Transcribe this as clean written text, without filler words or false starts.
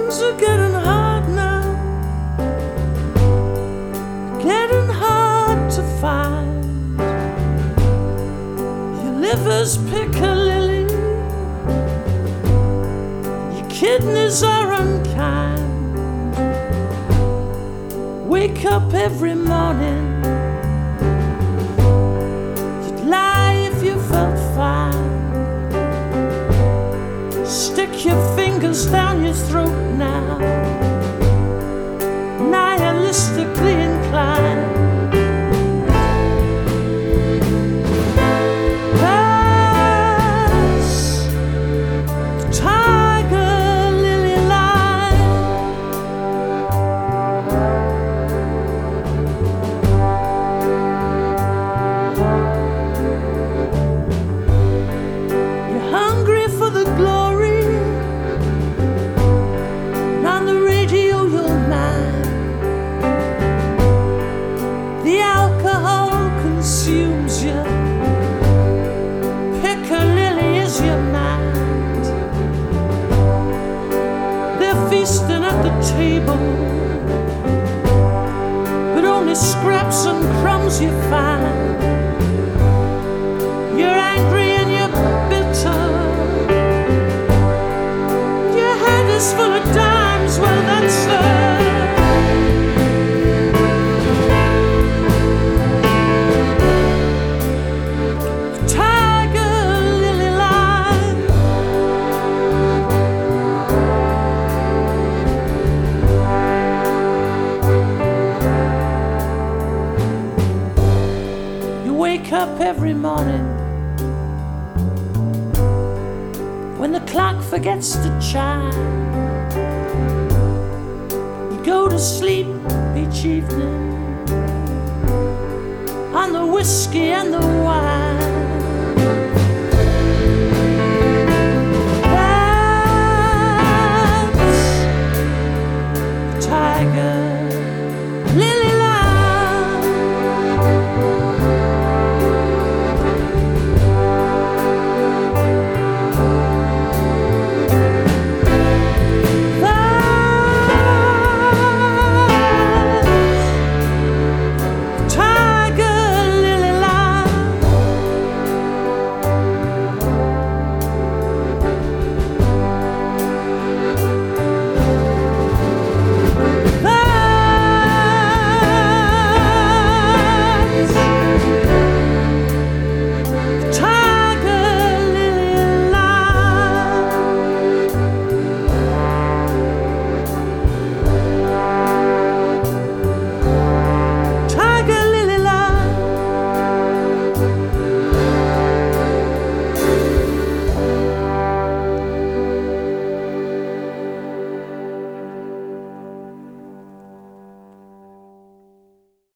Things are getting hard now, getting hard to find. Your liver's Piccadilly, your kidneys are unkind. Wake up every morning, you'd lie if you felt fine. Stick your fingers down your throat now, nihilistically inclined. Pass the tiger lily line. You're hungry for the glory, consumes you. Piccadilly is your mind. They're feasting at the table, but only scraps and crumbs you find. You're angry and you're bitter, your head is full of dimes. Well, that's wake up every morning when the clock forgets to chime. You go to sleep each evening on the whiskey and the wine.